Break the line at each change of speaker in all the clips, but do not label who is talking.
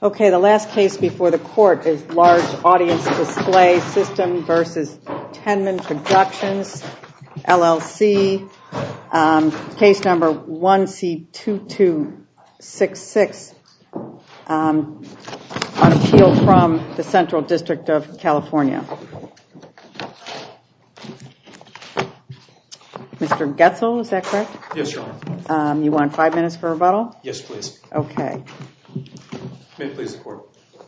Okay, the last case before the court is Large Audience Display System versus Tenman Productions, LLC, case number 1C2266, on appeal from the Central District of California. Mr. Getzel, is that correct?
Yes, Your Honor.
You want 5 minutes for rebuttal?
Yes, please.
Okay.
May it please the Court.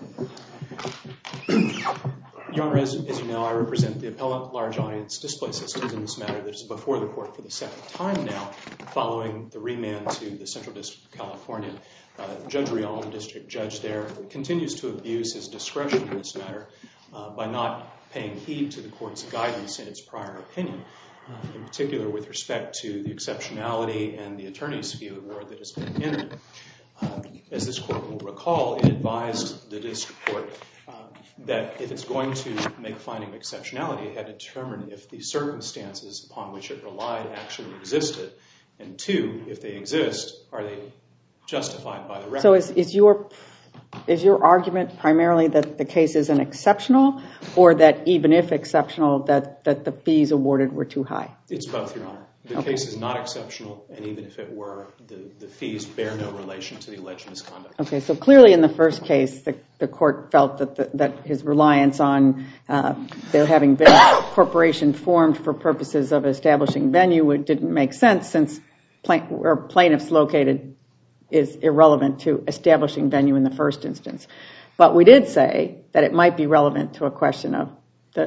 Your Honor, as you know, I represent the appellant Large Audience Display Systems in this matter that is before the Court for the second time now, following the remand to the Central District of California. Judge Rial, the district judge there, continues to abuse his discretion in this matter by not paying heed to the Court's guidance in its prior opinion, in particular with respect to the exceptionality and the attorney's fee award that has been entered. As this Court will recall, it advised the district court that if it's going to make a finding of exceptionality, it had to determine if the circumstances upon which it relied actually existed, and two, if they exist, are they justified by the record?
So is your argument primarily that the case isn't exceptional, or that even if exceptional, that the fees awarded were too high?
It's both, Your Honor. The case is not exceptional, and even if it were, the fees bear no relation to the alleged misconduct. Okay, so clearly in the first case, the Court felt that his reliance on there having been a corporation formed for purposes of establishing venue didn't make sense, since where plaintiffs located is irrelevant to establishing venue in the first instance. But we did say that it might be relevant to a question of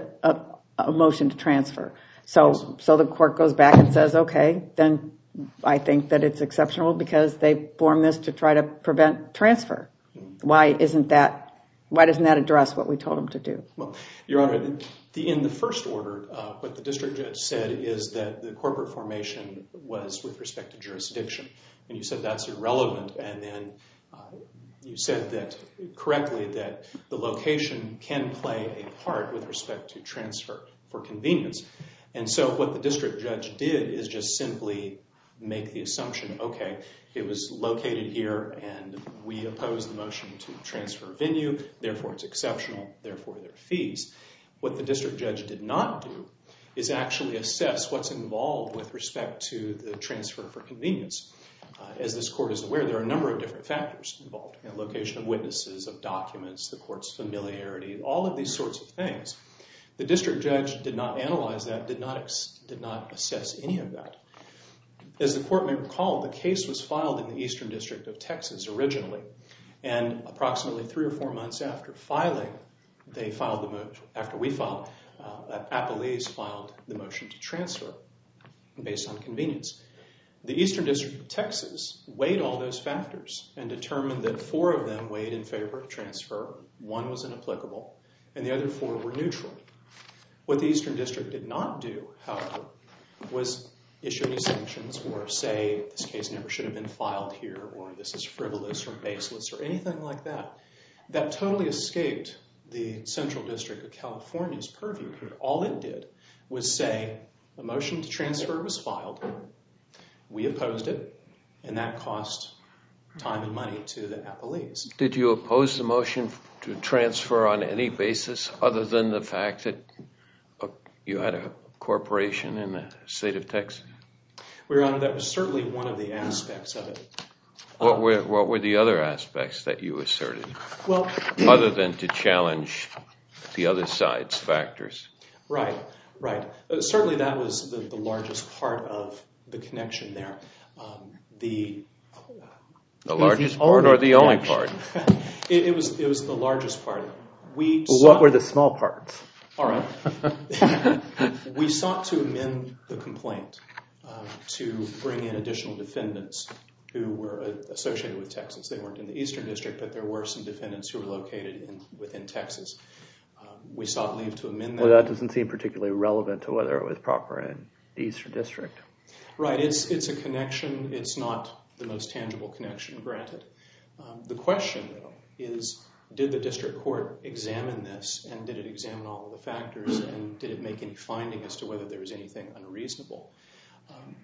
a motion to transfer. So the Court goes back and says, okay, then I think that it's exceptional because they formed this to try to prevent transfer. Why doesn't that address what we told them to do? Well, Your Honor, in the first order, what the district judge said is that the corporate formation was with respect to jurisdiction. And you said that's irrelevant, and then you said that correctly that the location can play a part with respect to transfer for convenience. And so what the district judge did is just simply make the assumption, okay, it was located here and we opposed the motion to transfer venue, therefore it's exceptional, therefore there are fees. What the district judge did not do is actually assess what's involved with respect to the transfer for convenience. As this Court is aware, there are a number of different factors involved. Location of witnesses, of documents, the Court's familiarity, all of these sorts of things. The district judge did not analyze that, did not assess any of that. As the Court may recall, the case was filed in the Eastern District of Texas originally, and approximately 3 or 4 months after filing, Appellees filed the motion to transfer based on convenience. The Eastern District of Texas weighed all those factors and determined that 4 of them weighed in favor of transfer, 1 was inapplicable, and the other 4 were neutral. What the Eastern District did not do, however, was issue any sanctions or say this case never should have been filed here, or this is frivolous or baseless or anything like that. That totally escaped the Central District of California's purview here. All it did was say a motion to transfer was filed, we opposed it, and that cost time and money to the appellees.
Did you oppose the motion to transfer on any basis other than the fact that you had a corporation in the state of Texas?
Your Honor, that was certainly one of the aspects of it.
What were the other aspects that you asserted,
well,
other than to challenge the other side's factors?
Right. Certainly that was the largest part of the connection there. The
largest part or the only part?
It was the largest part.
What were the small parts?
All right. We sought to amend the complaint to bring in additional defendants who were associated with Texas. They weren't in the Eastern District, but there were some defendants who were located within Texas. We sought leave to amend that.
Well, that doesn't seem particularly relevant to whether it was proper in the Eastern District.
Right. It's a connection. It's not the most tangible connection, granted. The question, though, is did the district court examine this, and did it examine all of the factors, and did it make any finding as to whether there was anything unreasonable?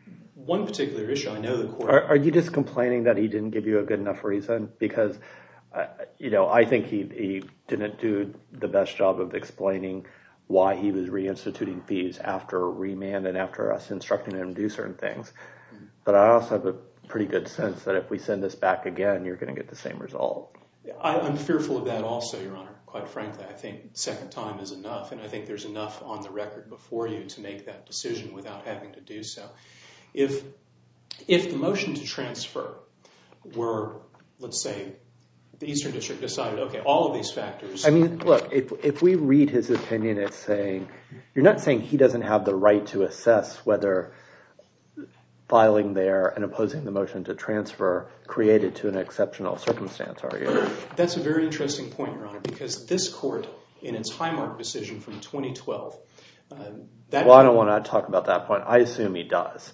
One particular issue, I know the court...
Are you just complaining that he didn't give you a good enough reason? Because I think he didn't do the best job of explaining why he was reinstituting fees after remand and after us instructing him to do certain things. But I also have a pretty good sense that if we send this back again, you're going to get the same result.
I'm fearful of that also, Your Honor. Quite frankly, I think second time is enough, and I think there's enough on the record before you to make that decision without having to do so. If the motion to transfer were, let's say, the Eastern District decided, okay, all of these factors...
Look, if we read his opinion, it's saying, you're not saying he doesn't have the right to assess whether filing there and opposing the motion to transfer created to an exceptional circumstance, are you?
That's a very interesting point, Your Honor, because this court, in its Highmark decision from 2012... I
don't want to talk about that point. I assume he does.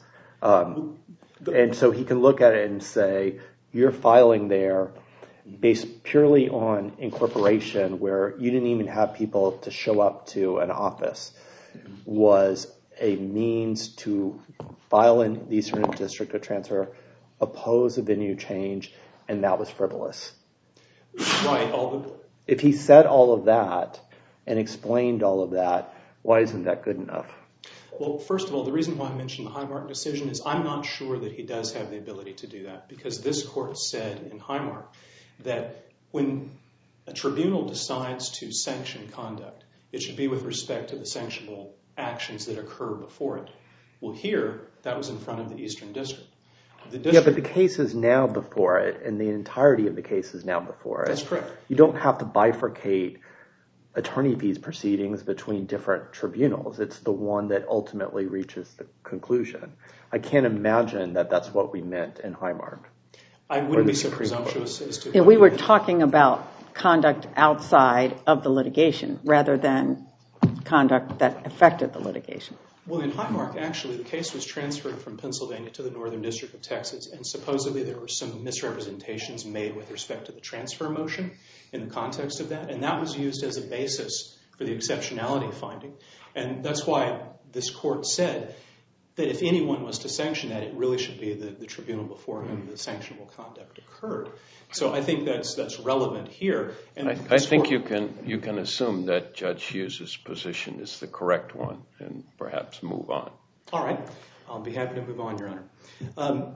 And so he can look at it and say, you're filing there based purely on incorporation where you didn't even have people to show up to an office was a means to file in the Eastern District to transfer, oppose a venue change, and that was frivolous.
Right.
If he said all of that and explained all of that, why isn't that good enough?
Well, first of all, the reason why I mentioned the Highmark decision is I'm not sure that he does have the ability to do that, because this court said in Highmark that when a tribunal decides to sanction conduct, it should be with respect to the sanctionable actions that occur before it. Well, here, that was in front of the Eastern District.
Yeah, but the case is now before it, and the entirety of the case is now before it.
That's correct.
You don't have to bifurcate attorney fees proceedings between different tribunals. It's the one that ultimately reaches the conclusion. I can't imagine that that's what we meant in Highmark.
I wouldn't be so presumptuous as to...
Yeah, we were talking about conduct outside of the litigation rather than conduct that affected the litigation.
Well, in Highmark, actually, the case was transferred from Pennsylvania to the Northern District of Texas, and supposedly there were some misrepresentations made with respect to the transfer motion in the context of that, and that was used as a basis for the exceptionality finding. And that's why this court said that if anyone was to sanction that, it really should be the tribunal before whom the sanctionable conduct occurred. So I think that's relevant here. And
I think you can assume that Judge Hughes' position is the correct one and perhaps move on.
All right. I'll be happy to move on, Your Honor.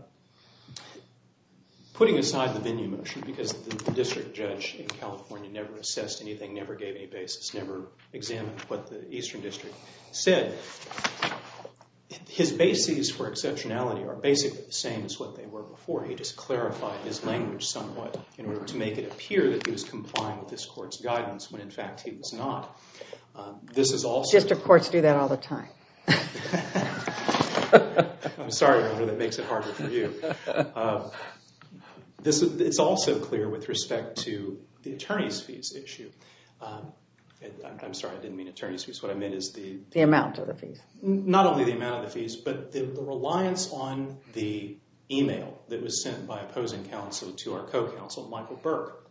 Putting aside the venue motion, because the district judge in California never assessed anything, never gave any basis, never examined what the Eastern District said, his bases for exceptionality are basically the same as what they were before. He just clarified his language somewhat in order to make it appear that he was complying with this court's guidance when, in fact, he was not. This is also...
District courts do that all the time.
I'm sorry, Your Honor, that makes it harder for you. It's also clear with respect to the attorney's fees issue. I'm sorry, I didn't mean attorney's fees. What I meant is the
amount of the fees.
Not only the amount of the fees, but the reliance on the email that was sent by opposing counsel to our co-counsel, Michael Burke.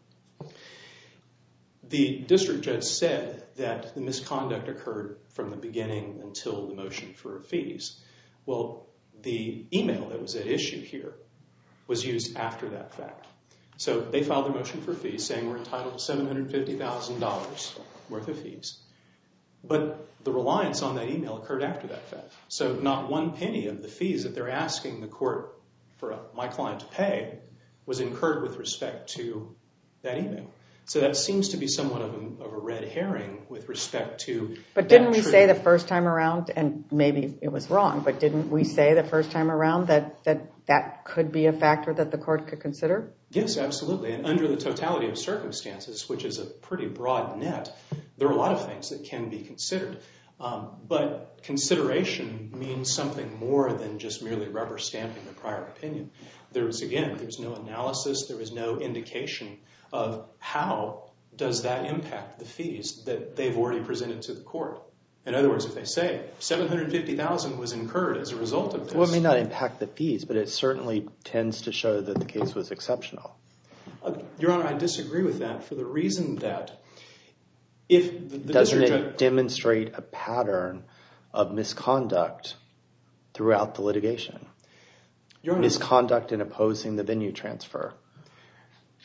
The district judge said that the misconduct occurred from the beginning until the motion for fees. Well, the email that was at issue here was used after that fact. So they filed a motion for fees saying we're entitled to $750,000 worth of fees. But the reliance on that email occurred after that fact. So not one penny of the fees that they're asking the court for my client to pay was incurred with respect to that email. So that seems to be somewhat of a red herring with respect to...
But didn't we say the first time around, and maybe it was wrong, but didn't we say the first time around that could be a factor that the court could consider?
Yes, absolutely. And under the totality of circumstances, which is a pretty broad net, there are a lot of things that can be considered. But consideration means something more than just merely rubber stamping the prior opinion. There was no analysis, there was no indication of how does that impact the fees that they've already presented to the court. In other words, if they say $750,000 was incurred as a result of this...
Well, it may not impact the fees, but it certainly tends to show that the case was exceptional.
Your Honor, I disagree with that for the reason that if the
Doesn't it demonstrate a pattern of misconduct throughout the litigation?
Your Honor,
misconduct in opposing the venue transfer.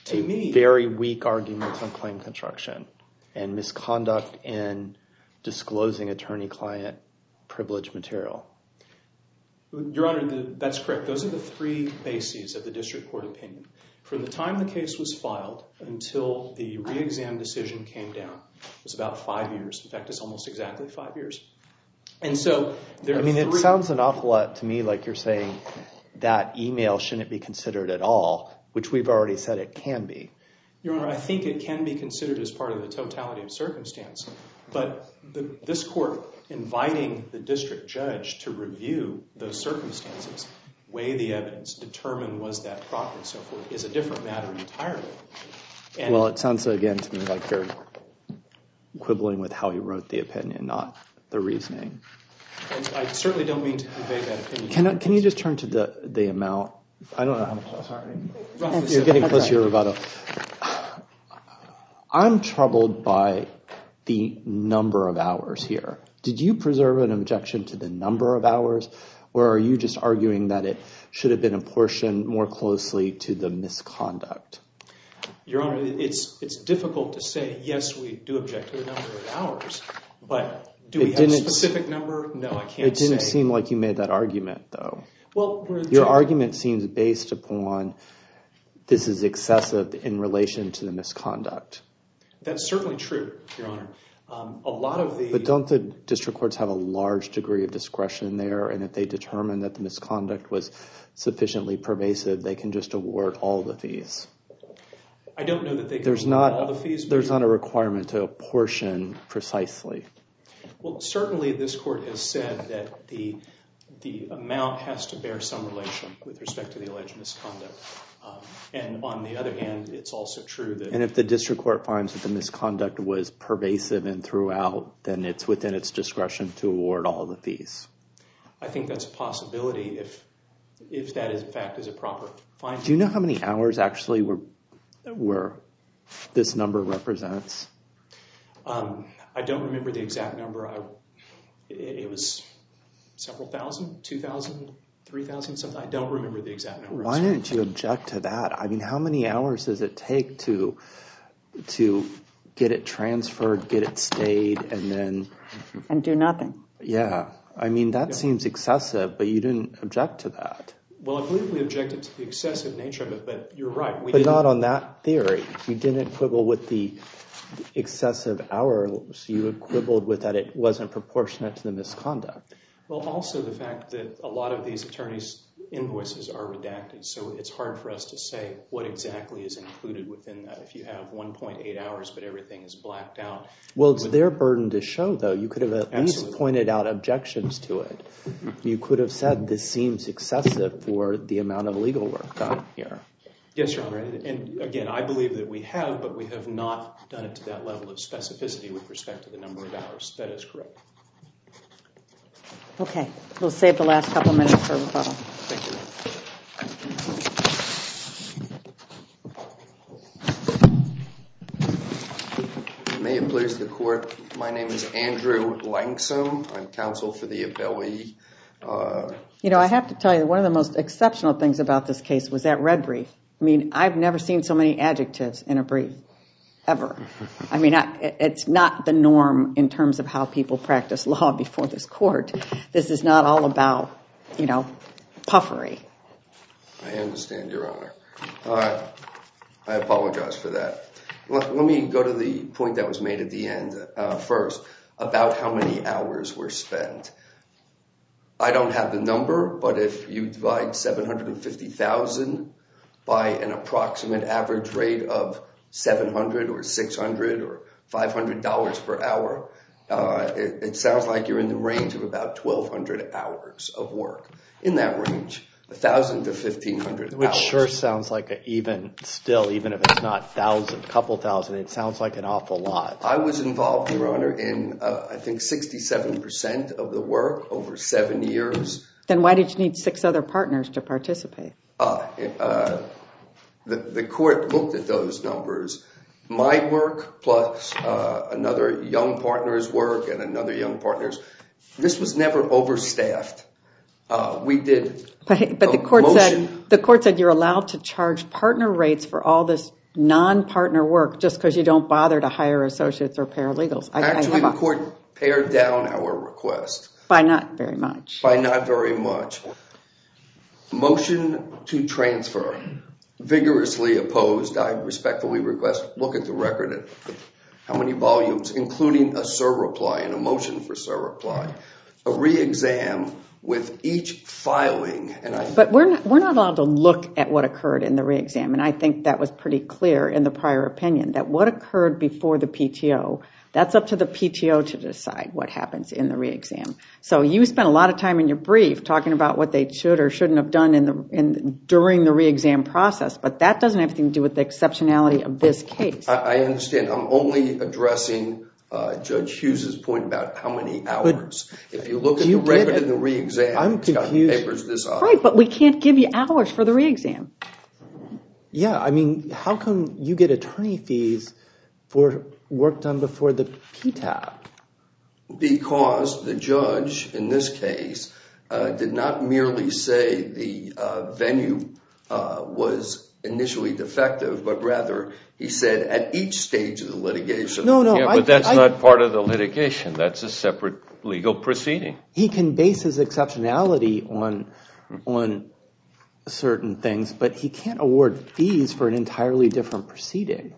very weak arguments on claim construction and misconduct in disclosing attorney-client privilege material.
Your Honor, that's correct. Those are the three bases of the district court opinion. From the time the case was filed until the re-exam decision came down, it was about 5 years. In fact, it's almost exactly 5 years. And so there are
it sounds an awful lot to me like you're saying that email shouldn't be considered at all, which we've already said it can be.
Your Honor, I think it can be considered as part of the totality of circumstance. But this court inviting the district judge to review those circumstances, weigh the evidence, determine was that proper and so forth, is a different matter entirely. And
well, it sounds, again, to me like you're quibbling with how he wrote the opinion, not the reasoning.
I certainly don't mean to convey that opinion.
Can you just turn to the amount? I don't know how much. Sorry.
Roughly
You're getting close to your rebuttal. I'm troubled by the number of hours here. Did you preserve an objection to the number of hours, or are you just arguing that it should have been apportioned more closely to the misconduct?
Your Honor, it's difficult to say, yes, we do object to the number of hours, but do we have a specific number? No, I can't say.
It didn't seem like you made that argument, though.
Well,
your argument seems based upon this is excessive in relation to the misconduct.
That's certainly true, Your Honor.
But don't the district courts have a large degree of discretion there, and if they determine that the misconduct was sufficiently pervasive, they can just award all the fees?
I don't know that they can award all the fees.
There's not a requirement to apportion precisely.
Well, certainly this court has said that the amount has to bear some relation with respect to the alleged misconduct. And on the other hand, it's also true that... And
if the district court finds that the misconduct was pervasive and throughout, then it's within its discretion to award all the fees.
I think that's a possibility if that, in fact, is a proper finding.
Do you know how many hours actually were this number represents?
I don't remember the exact number. It was several thousand, 2,000, 3,000, something. I don't remember the exact number.
Why didn't you object to that? I mean, how many hours does it take to get it transferred, get it stayed, and then...
And do nothing.
Yeah. I mean, that seems excessive, but you didn't object to that.
Well, I believe we objected to the excessive nature of it, but you're right.
But not on that theory. You didn't quibble with the excessive hours. You quibbled with that it wasn't proportionate to the misconduct.
Well, also the fact that a lot of these attorneys' invoices are redacted, so it's hard for us to say what exactly is included within that. If you have 1.8 hours, but everything is blacked out.
Well, it's their burden to show, though. You could have at least pointed out objections to it. You could have said this seems excessive for the amount of legal work done here.
Yes, Your Honor. And again, I believe that we have, but we have not done it to that level of specificity with respect to the number of hours. That is correct.
Okay. We'll save the last couple minutes for rebuttal.
Thank
you. May it please the Court, my name is Andrew Langsam. I'm counsel for the appellee.
You know, I have to tell you, one of the most exceptional things about this case was that red brief. I mean, I've never seen so many adjectives in a brief, ever. I mean, it's not the norm in terms of how people practice law before this court. This is not all about, you know, puffery.
I understand, Your Honor. I apologize for that. Let me go to the point that was made at the end first, about how many hours were spent. I don't have the number, but if you divide 750,000 by an approximate average rate of $700 or $600 or $500 per hour, it sounds like you're in the range of about 1,200 hours of work. In that range, 1,000 to 1,500 hours.
Which sure sounds like even if it's not couple thousand, it sounds like an awful lot.
I was involved, Your Honor, in I think 67% of the work over 7 years.
Then why did you need 6 other partners to participate?
The court looked at those numbers. My work plus another young partner's work and another young partner's. This was never overstaffed. We did.
But the court said you're allowed to charge partner rates for all this non-partner work just because you don't bother to hire associates or paralegals.
Actually, the court pared down our request.
By not very much.
By not very much. Motion to transfer. Vigorously opposed. I respectfully request look at the record at how many volumes, including a surreply and a motion for surreply. A re-exam with each filing.
But we're not allowed to look at what occurred in the re-exam, and I think that was pretty clear in the prior opinion, that what occurred before the PTO, that's up to the PTO to decide what happens in the re-exam. So you spent a lot of time in your brief talking about what they should or shouldn't have done during the re-exam process, but that doesn't have anything to do with the exceptionality of this case.
I understand. I'm only addressing Judge Hughes's point about how many hours. If you look at the record in the re-exam, it's got papers this high.
Right, but we can't give you hours for the re-exam.
Yeah, I mean, how come you get attorney fees for work done before the PTAB? Because
the judge, in this case, did not merely say the venue was initially defective, but rather he said at each stage of the litigation.
But that's not part of the litigation. That's a separate legal proceeding.
He can base his exceptionality on certain things, but he can't award fees for an entirely different proceeding.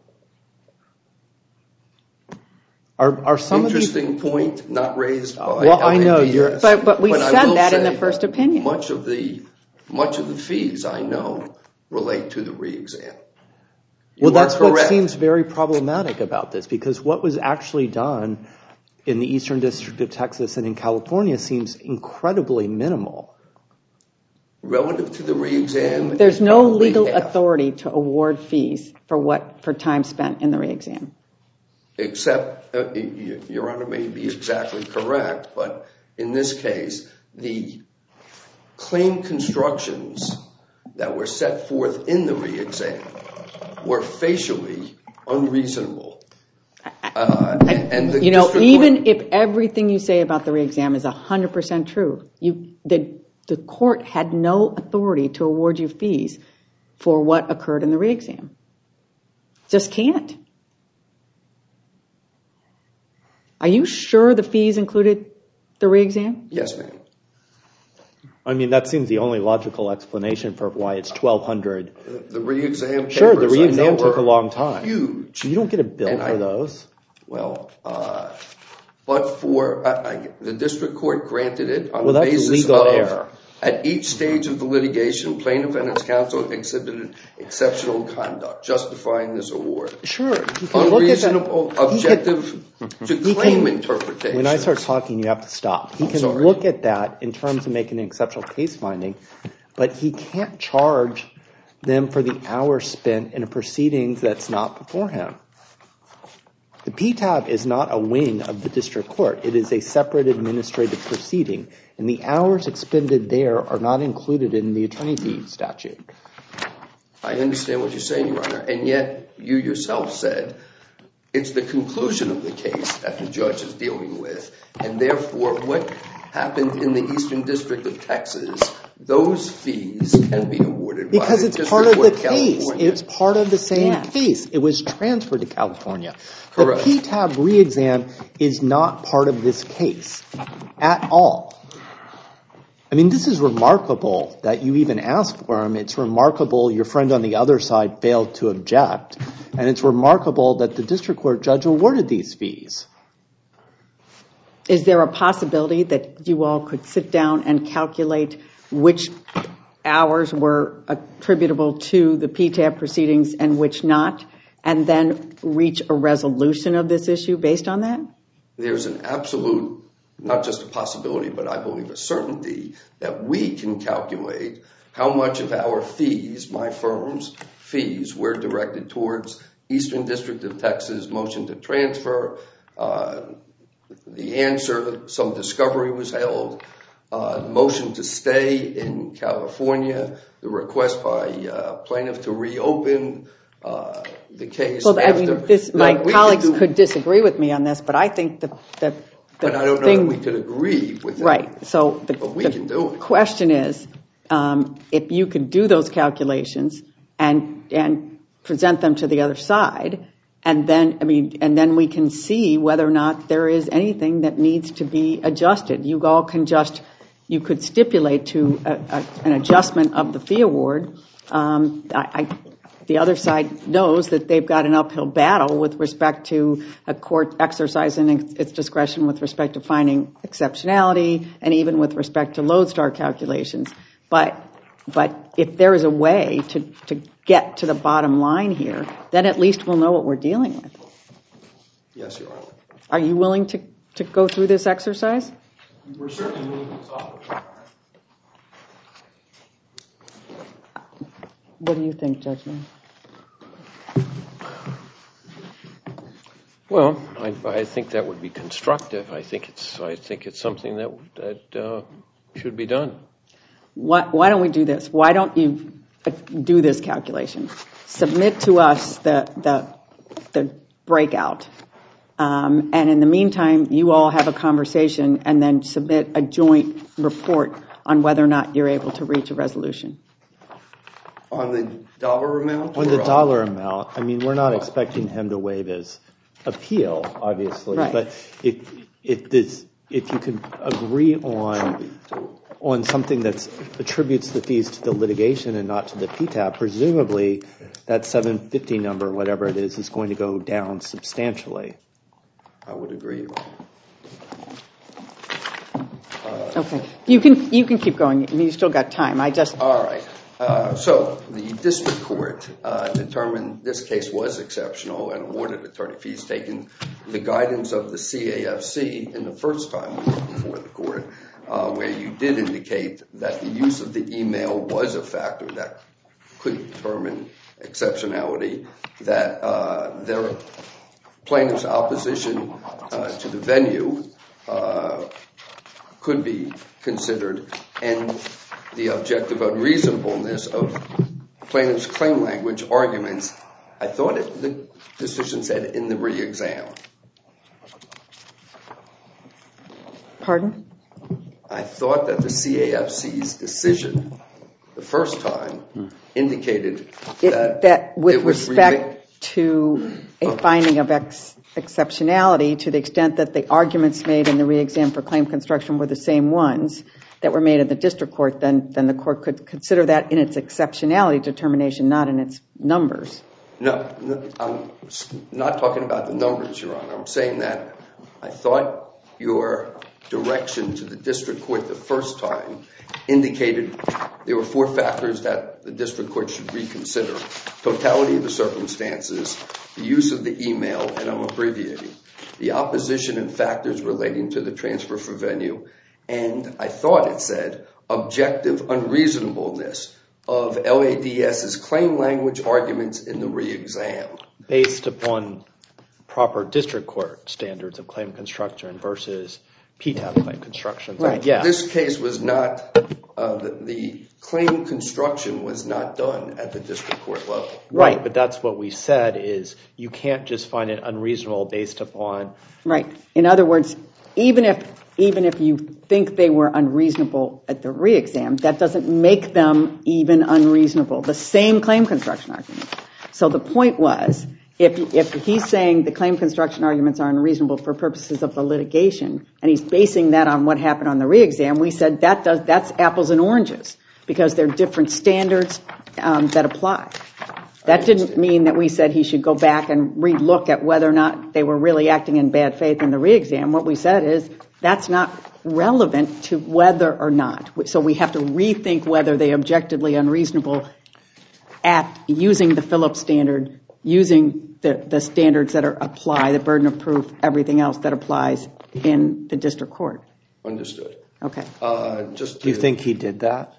Are some
interesting point not raised by
well, I know you're,
but we said that in the first opinion.
Much of the fees I know relate to the re-exam.
Well, that's what seems very problematic about this, because what was actually done in the Eastern District of Texas and in California seems incredibly minimal.
Relative to the re-exam,
there's no legal authority to award fees for time spent in the re-exam.
Except, Your Honor may be exactly correct, but in this case, the claim constructions that were set forth in the re-exam were facially unreasonable.
Even if everything you say about the re-exam is 100% true, the court had no authority to award you fees for what occurred in the re-exam. Just can't. Are you sure the fees included the re-exam?
Yes, ma'am.
I mean, that seems the only logical explanation for why it's $1,200.
The re-exam papers,
sure, the re-exam took a long time.
Huge.
You don't get a bill for those.
Well, but for the district court granted it on the basis of
error.
At each stage of the litigation, plaintiff and its counsel exhibited exceptional conduct, justifying this award.
Sure.
Unreasonable, objective to claim interpretation.
When I start talking, you have to stop. He can look at that in terms of making an exceptional case finding, but he can't charge them for the hours spent in a proceedings that's not before him. The PTAB is not a wing of the district court. It is a separate administrative proceeding, and the hours expended there are not included in the attorney fee statute.
I understand what you're saying, Your Honor, and yet you yourself said it's the conclusion of the case that the judge is dealing with, and therefore what happened in the Eastern District of Texas, those fees can be awarded
because it's part of the case. It's part of the same case. It was transferred to California. Correct. The PTAB re-exam is not part of this case at all. I mean, this is remarkable that you even asked for them. It's remarkable your friend on the other side failed to object, and it's remarkable that the district court judge awarded these fees.
Is there a possibility that you all could sit down and calculate which hours were attributable to the PTAB proceedings and which not, and then reach a resolution of this issue based on that?
There's an absolute, not just a possibility, but I believe a certainty that we can calculate how much of our fees, my firm's fees, were directed towards Eastern District of Texas motion to transfer. The answer, some discovery was held. Motion to stay in California. The request by plaintiff to reopen the case.
Well, I mean, my colleagues could disagree with me on this, but I think that
but I don't know that we could agree with that.
Right. So
we can do it.
Question is, if you could do those calculations and present them to the other side, and then we can see whether or not there is anything that needs to be adjusted. You could stipulate to an adjustment of the fee award. The other side knows that they've got an uphill battle with respect to a court exercising its discretion with respect to finding exceptionality and even with respect to lodestar calculations. But if there is a way to get to the bottom line here, then at least we'll know what we're dealing with.
Yes, Your Honor.
Are you willing to go through this exercise?
We're certainly willing to solve it.
What do you think, Judge Mann?
Well, I think that would be constructive. I think it's something that should be done.
Why don't we do this? Why don't you do this calculation? Submit to us the breakout. And in the meantime, you all have a conversation and then submit a joint report on whether or not you're able to reach a resolution.
On the dollar amount?
On the dollar amount. I mean, we're not expecting him to waive his appeal, obviously.
Right.
But if you can agree on something that attributes the fees to the litigation and not to the PTAB, presumably that 750 number, whatever it is going to go down substantially.
I would agree.
Okay. You can keep going. You still got time.
All right. So the district court determined this case was exceptional and awarded attorney fees, taking the guidance of the CAFC in the first time we were before the court, where you did indicate that the use of the email was a factor that could determine exceptionality, that their plaintiff's opposition to the venue could be considered, and the objective unreasonableness of plaintiff's claim language arguments. I thought the decision said in the re-exam.
Pardon?
I thought that the CAFC's decision the first time indicated that
with respect to a finding of exceptionality, to the extent that the arguments made in the re-exam for claim construction were the same ones that were made at the district court, then the court could consider that in its exceptionality determination, not in its numbers.
No, I'm not talking about the numbers, Your Honor. I'm saying that I thought your direction to the district court the first time indicated there were 4 factors that the district court should reconsider: totality of the circumstances, the use of the email, and I'm abbreviating, the opposition and factors relating to the transfer for venue, and I thought it said objective unreasonableness of LADS's claim language arguments in the re-exam.
Based upon proper district court standards of claim construction versus PTAB claim construction.
Right.
Yeah.
This case was not, the claim construction was not done at the district court level.
Right, but that's what we said is you can't just find it unreasonable based upon...
Right. In other words, even if you think they were unreasonable at the re-exam, that doesn't make them even unreasonable. The same claim construction arguments. So the point was, if he's saying the claim construction arguments are unreasonable for purposes of the litigation, and he's basing that on what happened on the re-exam, we said that's apples and oranges, because they're different standards that apply. That didn't mean that we said he should go back and re-look at whether or not they were really acting in bad faith in the re-exam. What we said is that's not relevant to whether or not. So we have to rethink whether they objectively unreasonable at using the Phillips standard, using the standards that apply, the burden of proof, everything else that applies in the district court.
Understood.
Okay.
Do
you think he did that?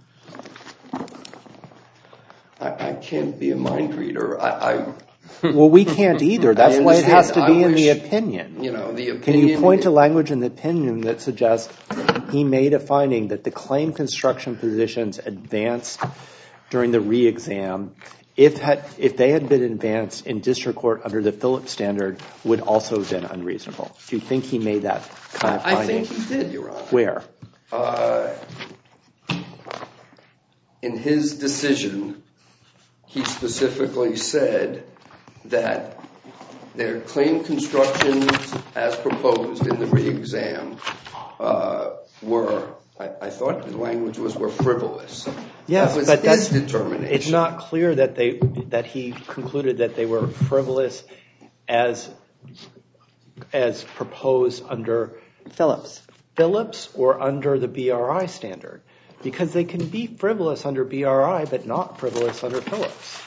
I can't be a mind reader.
Well, we can't either. That's why it has to be in the opinion.
The opinion.
Can you point to language in the opinion that suggests he made a finding that the claim construction positions advanced during the re-exam, if they had been advanced in district court under the Phillips standard, would also have been unreasonable? Do you think he made that kind of finding?
I think he did, Your Honor.
Where?
In his decision, he specifically said that their claim constructions as proposed in the re-exam were, I thought the language was, were frivolous.
Yes,
that was
but
his determination.
It's not clear that he concluded that they were frivolous as proposed under Phillips or under the BRI standard, because they can be frivolous under BRI but not frivolous under Phillips.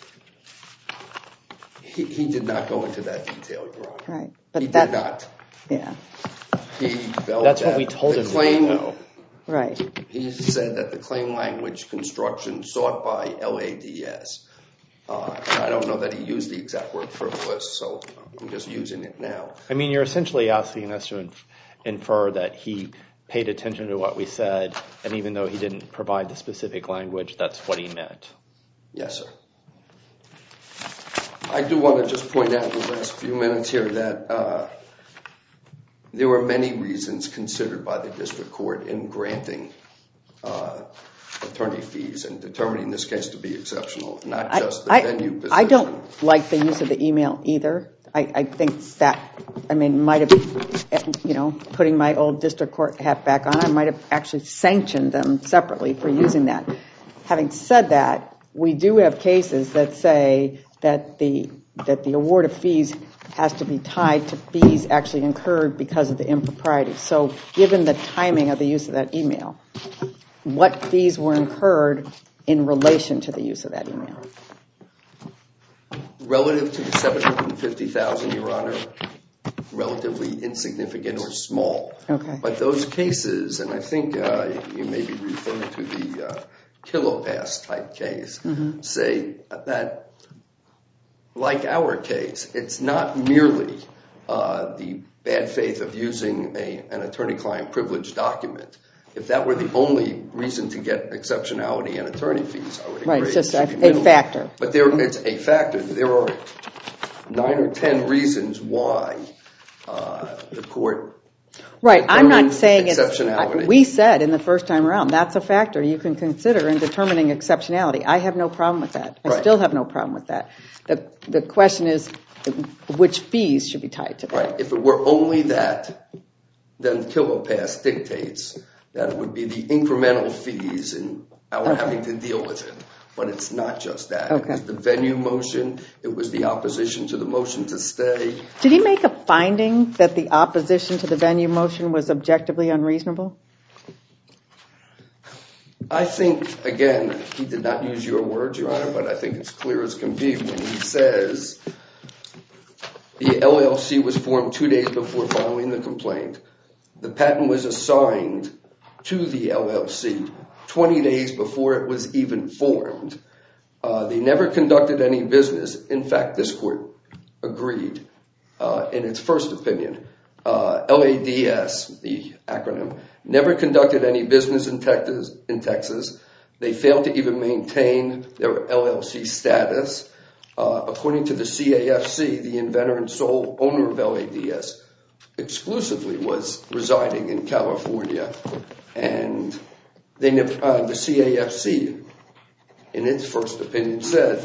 He did not go into that detail, Your Honor.
Right, but
he did not.
Yeah.
He felt
that's
that
what we told him
claim,
to do.
Right.
He said that the claim language construction sought by LADS, and I don't know that he used the exact word frivolous, so I'm just using it now.
I mean, you're essentially asking us to infer that he paid attention to what we said, and even though he didn't provide the specific language, that's what he meant.
Yes, sir. I do want to just point out in the last few minutes here that there were many reasons considered by the district court in granting attorney fees and determining this case to be exceptional, not just the venue position.
I don't like the use of the email either. I think that, I mean, might have, you know, putting my old district court hat back on, I might have actually sanctioned them separately for using that. Having said that, we do have cases that say that the award of fees has to be tied to fees actually incurred because of the impropriety. So given the timing of the use of that email, what fees were incurred in relation to the use of that email?
Relative to the $750,000, Your Honor, relatively insignificant or small.
Okay.
But those cases, and I think you may be referring to the Kilopass type case, say that, like our case, it's not merely the bad faith of using an attorney-client privilege document. If that were the only reason to get exceptionality and attorney fees, I would agree.
Right, it's just a factor.
But it's a factor. There are 9 or 10 reasons why the court.
Right, I'm not saying
exceptionality.
We said in the first time around, that's a factor you can consider in determining exceptionality. I have no problem with that. I still have no problem with that. The question is, which fees should be tied to that?
Right, if it were only that, then Kilopass dictates that it would be the incremental fees and our having to deal with it. But it's not just that. Okay. It was the venue motion. It was the opposition to the motion to stay.
Did he make a finding that the opposition to the venue motion was objectively unreasonable?
I think, again, he did not use your words, Your Honor, but I think it's clear as can be when he says the LLC was formed 2 days before filing the complaint. The patent was assigned to the LLC 20 days before it was even formed. They never conducted any business. In fact, this court agreed in its first opinion. LADS, the acronym, never conducted any business in Texas. They failed to even maintain their LLC status. According to the CAFC, the inventor and sole owner of LADS exclusively was residing in California. And the CAFC, in its first opinion, said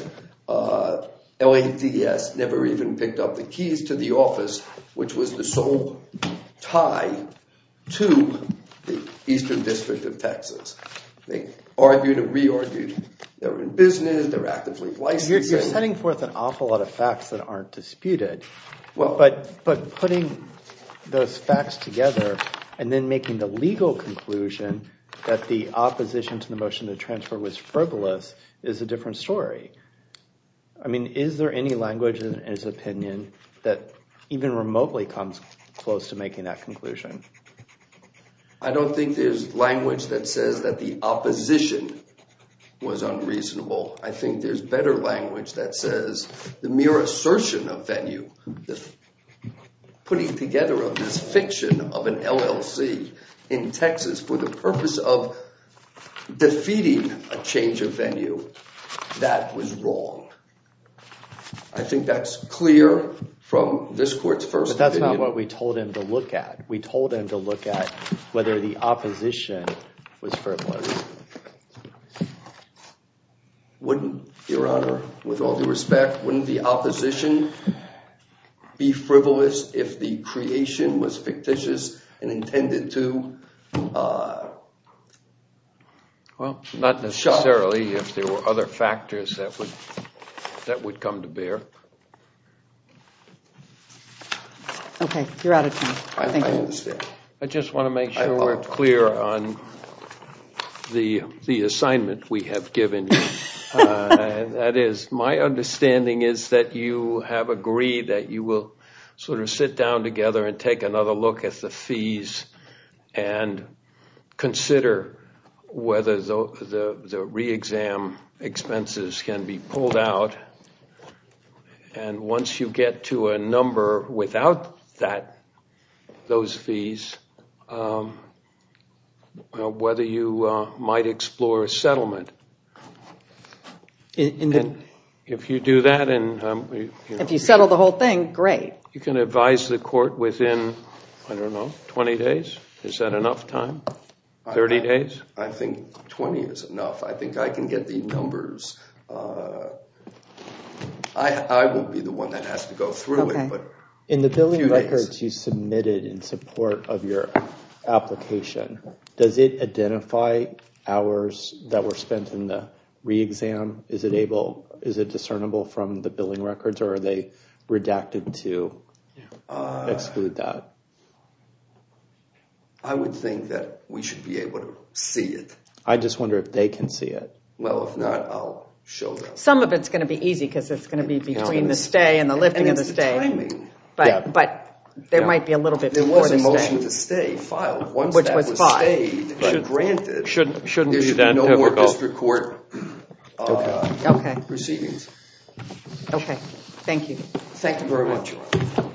LADS never even picked up the keys to the office, which was the sole tie to the Eastern District of Texas. They argued and re-argued. They're in business. They're actively licensed.
You're setting forth an awful lot of facts that aren't disputed. Well, but putting those facts together and then making the legal conclusion that the opposition to the motion to transfer was frivolous is a different story. I mean, is there any language in his opinion that even remotely comes close to making that conclusion?
I don't think there's language that says that the opposition was unreasonable. I think there's better language that says the mere assertion of venue, the putting together of this fiction of an LLC in Texas for the purpose of defeating a change of venue, that was wrong. I think that's clear from this court's first opinion.
But that's not what we told him to look at. We told him to look at whether the opposition was frivolous.
Your Honor, with all due respect, wouldn't the opposition be frivolous if the creation was fictitious and intended to
well, not necessarily if there were other factors that would come to bear.
Okay, you're out of time.
I understand.
I just want to make sure we're clear on the assignment we have given you. That is, my understanding is that you have agreed that you will sort of sit down together and take another look at the fees and consider whether the re-exam expenses can be pulled out. And once you get to a number without those fees, whether you might explore a settlement. And if you do that, and
if you settle the whole thing, great.
You can advise the court within, 20 days. Is that enough time? 30 days?
I think 20 is enough. I think I can get the numbers. I won't be the one that has to go through it, but
in the billing records you submitted in support of your application, does it identify hours that were spent in the re-exam? Is it discernible from the billing records, or are they redacted to exclude that?
I would think that we should be able to see it.
I just wonder if they can see it.
Well, if not, I'll show them.
Some of it's going to be easy because it's going to be between the stay and the lifting of the stay.
Timing.
But there might be a little bit before the stay.
There was a motion to stay filed. Once
which
that was stayed and granted,
shouldn't
there
be
should
that
be no
difficult.
more district court proceedings.
Okay. Thank you.
Thank you very much, Your Honor.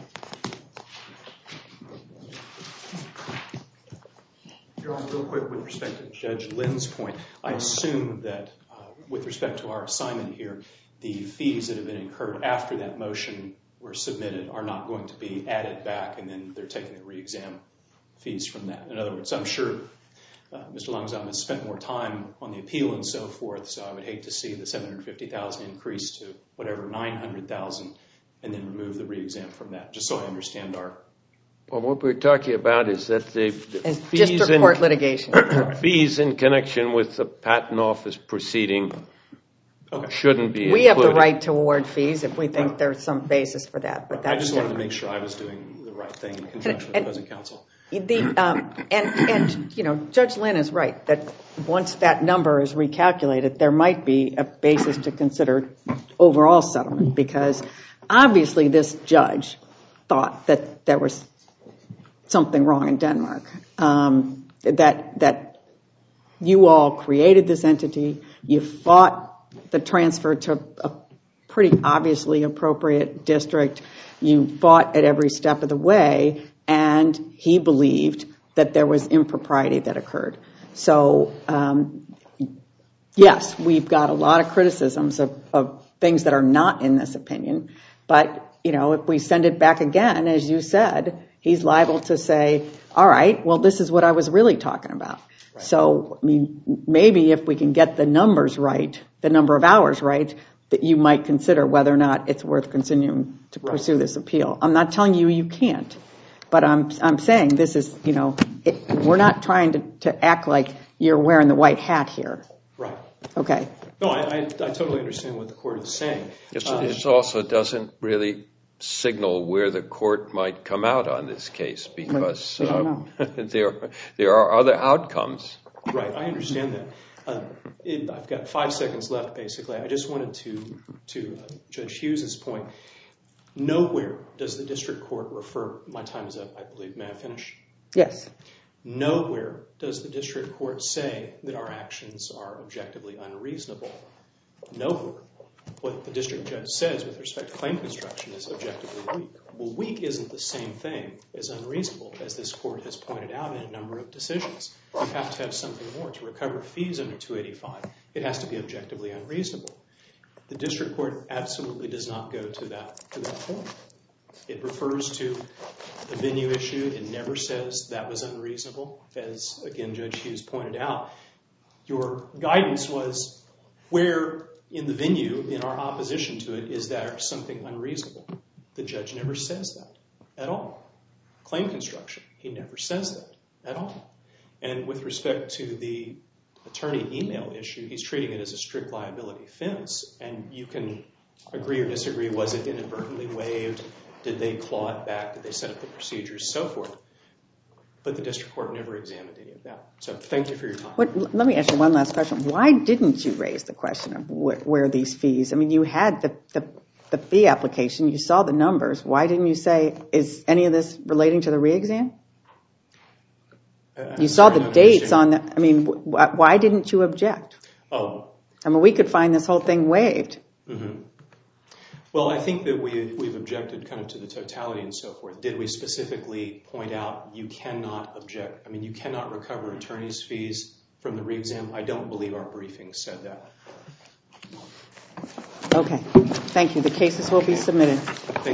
Your Honor, real quick, with respect to Judge Lynn's point, I assume that with respect to our assignment here, the fees that have been incurred after that motion were submitted are not going to be added back, and then they're taking the re-exam fees from that. In other words, I'm sure Mr. Langzam has spent more time on the appeal and so forth, so I would hate to see the $750,000 increase to whatever, $900,000, and then remove the re-exam from that, just so I understand our...
Well, what we're talking about is that the fees
district court litigation.
Fees in connection with the patent office proceeding shouldn't be included.
We have the right to award fees if we think there's some basis for that. But
I just wanted to make sure I was doing the right thing in conjunction with the opposing counsel.
Judge Lynn is right that once that number is recalculated, there might be a basis to consider overall settlement, because obviously this judge thought that there was something wrong in Denmark, that you all created this entity, you fought the transfer to a pretty obviously appropriate district, you fought at every step of the way, and he believed that there was impropriety that occurred. So, yes, we've got a lot of criticisms of things that are not in this opinion, but if we send it back again, as you said, he's liable to say, all right, well, this is what I was really talking about. Right. So, maybe if we can get the numbers right, the number of hours right, that you might consider whether or not it's worth continuing to pursue this appeal. I'm not telling you you can't, but I'm saying this is, we're not trying to act like you're wearing the white hat here.
Right.
Okay.
No, I totally understand what the court is saying.
It also doesn't really signal where the court might come out on this case, because there are other outcomes.
Right, I understand that. I've got 5 seconds left, basically. I just wanted to Judge Hughes's point. Nowhere does the district court refer, my time is up, I believe. May I finish?
Yes.
Nowhere does the district court say that our actions are objectively unreasonable. Nowhere. What the district judge says with respect to claim construction is objectively weak. Well, weak isn't the same thing as unreasonable, as this court has pointed out in a number of decisions. You have to have something more. To recover fees under 285, it has to be objectively unreasonable. The district court absolutely does not go to that point. It refers to the venue issue. It never says that was unreasonable. As, again, Judge Hughes pointed out, your guidance was where in the venue, in our opposition to it, is there something unreasonable? The judge never says that at all. Claim construction, he never says that at all. And with respect to the attorney email issue, he's treating it as a strict liability offense. And you can agree or disagree. Was it inadvertently waived? Did they claw it back? Did they set up the procedures? So forth. But the district court never examined any of that. So thank you for your time.
Let me ask you one last question. Why didn't you raise the question of where these fees? I mean, you had the fee application. You saw the numbers. Why didn't you say, is any of this relating to the re-exam? You saw the dates on the, I mean, why didn't you object?
Oh.
I mean, we could find this whole thing waived.
Mm-hmm. Well, I think that we've objected kind of to the totality and so forth. Did we specifically point out you cannot object? I mean, you cannot recover attorney's fees from the re-exam. I don't believe our briefing said that.
Okay. Thank you. The cases will be submitted.